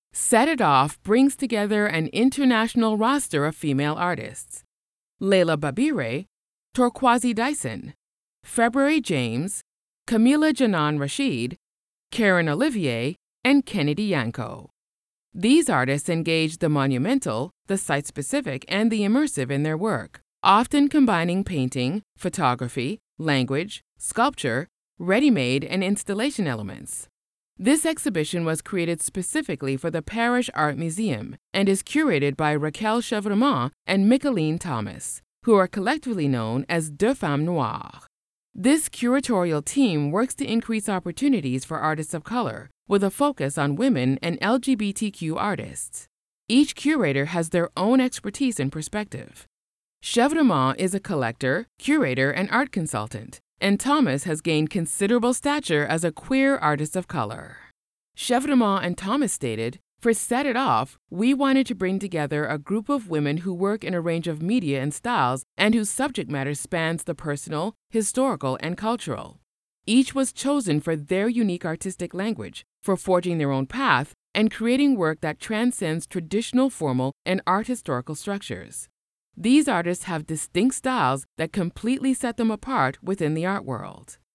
Set It Off brings together an international roster of female artists: Leila Babire, Torquazi Dyson, February James, Camila Janan Rashid, Karen Olivier, and Kennedy Yanko. These artists engage the monumental, the site-specific, and the immersive in their work, often combining painting, photography, language, sculpture, ready-made, and installation elements. This exhibition was created specifically for the Parish Art Museum and is curated by Raquel Chevremat and Micheline Thomas, who are collectively known as Deux Femmes Noires. This curatorial team works to increase opportunities for artists of color, with a focus on women and LGBTQ artists. Each curator has their own expertise and perspective. Chevremat is a collector, curator, and art consultant, and Thomas has gained considerable stature as a queer artist of color. Chevremat and Thomas stated, "For Set It Off, we wanted to bring together a group of women who work in a range of media and styles and whose subject matter spans the personal, historical, and cultural. Each was chosen for their unique artistic language, for forging their own path, and creating work that transcends traditional formal and art historical structures. These artists have distinct styles that completely set them apart within the art world."